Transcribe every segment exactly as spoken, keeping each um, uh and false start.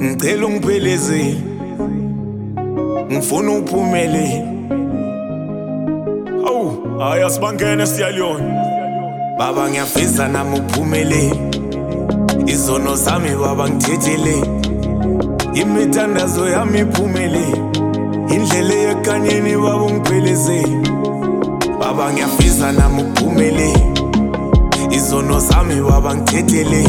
ngicela ungiphelezele, ngifuna uphumelele. Awu, hayi asibangene siyaliyona. Baba ngiyafisa nami uphumelele, izono zami baba ngithethele, imithandazo yami iphumelele, indlela yekanyeni baba ungiphelezele. Baba ngiyafisa nami uphumelele, izono zami baba ngithethele,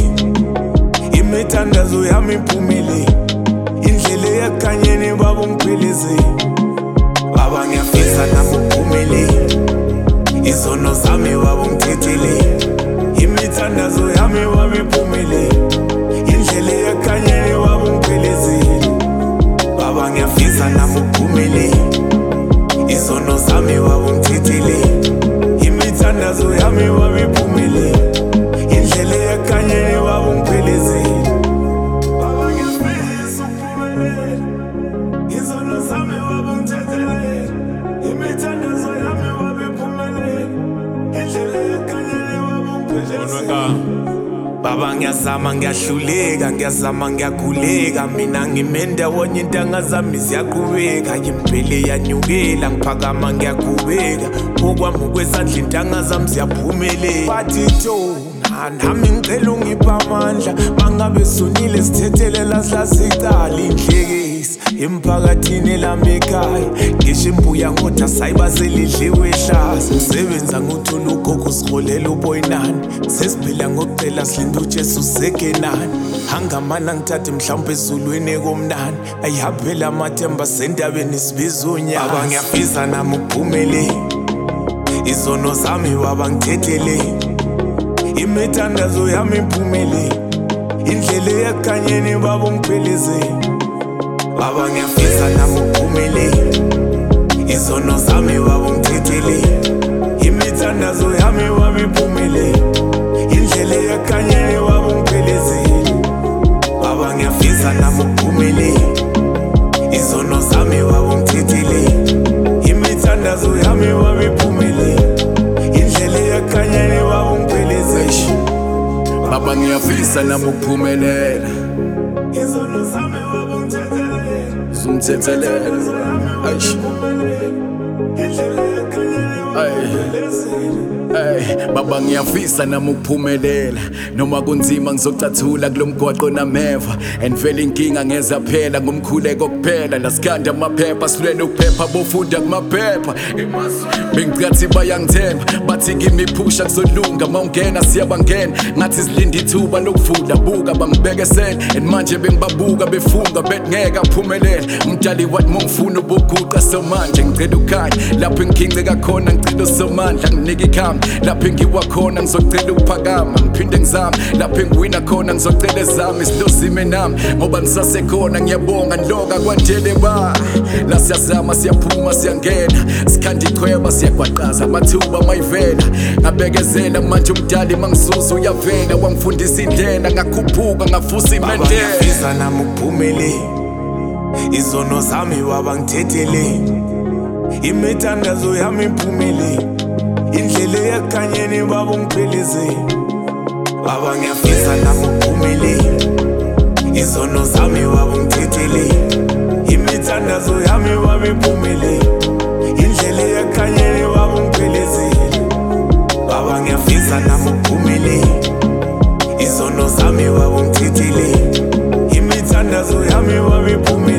imithandazo yami iphumelele, indlela yekanyeni baba ungiphelezele. Baba ngiyafisa nami uphumelele, izono zami baba ungithethele, imithandazo yami baba iphumelele, indlela yekanyeni baba ungiphelezele. Baba ngiyafisa nami uphumelele, izono zami baba ungithethele, imithandazo yami baba iphumelele, indlela yekanyeni baba ungiphelezele. Baba ngiyafisa uphumelele, izono zami baba ungithethele, imithandazo yami baba iphumelele, indlela yekanyeni baba ungiphelezele. Baba ngiyazama ngiyahluleka, ngiyazama ngiyakhuleka, mina ngimendawonye intanga zami ziyaqhubeka, impilo yanyukela ngiphakama ngiyaqhubeka, okwami ukwesandla intanga zami ziyaphumelela. Bathi to nami ngicela ungiphe amandla, mangabe sonile sithethele lasihla sicala indlekisi emphakathini lami ekhaya, ngisho imbuya ngodwa sayibasela idliwe ehlaza. Usebenza ngothola ugogo siholela uboyinani, sesiphila ngokucela silinda uJesu sekenani. Hangamana ngithathe mhlawumbe ezulwini komnani, ayihaphela amathemba sendabeni sibiza unyaka. Baba ngiyafisa nami uphumelele, izono zami baba ngithethele, imithandazo yami iphumelele, indlela yekanyeni baba ungiphelezele. Baba ngiyafisa nami uphumelele, izono zami baba ungithethele, imithandazo yami baba iphumelele, indlela yekanyeni baba ungiphelezele. Baba ngiyafisa nami uphumelele, izono zami baba ungithethele, imithandazo yami baba iphumelele, indlela yekanyeni baba ungiphelezele. Baba ngiyafisa nami ukuphumelela, izono zami baba ungithethele, zungithethelele. Eish, Ay, baba ngiyafisa nami ukuphumelela, noma kunzima ngizocathula kulomgwaqo nameva, and vele inkinga ngeza phela ngomkhuleko kuphela. Lasikhanda amaphepha silwele ukuphepha bofunda kumaphepha. Bengicathi bayangithemba bathi kimi phusha kuzolunga, mawungena siyabangena ngathi silinda ithuba lokuvula. Buka bangibekesela and manje bengibabuka befunga bethi ngeke aphumelele. Umdali wathi mongifuna ubuguqa somanje ngicela ukhaya, lapho engikhinceka khona ngicela usomandla nginika ikhamba, lapho engiwa khona ngizocela ukuphakama ngiphinde ngizame, lapho engiwina khona ngizocela ezami silozime nami, ngoba ngisasekhona ngiyabonga nloka kwandele ba. La siyazama siyaphuma siyangena, sikhanda ichweba siyagwaqaza amathuba mayivela. Ngabekezela manje umdali mangisuza uyavela, wangifundisa indlela ngakhuphuka ngafusa imendela. Baba ngiyafisa nami uphumelele, izono zami baba ngithethele, imithandazo yami iphumelele, indlela yekanyeni baba ungiphelezele. Baba ngiyafisa nami uphumelele, izono zami baba ungithethele, imithandazo yami baba iphumelele, indlela yekanyeni baba ungiphelezele. Baba ngiyafisa nami uphumelele, izono zami baba ungithethele, imithandazo yami baba iphumelele.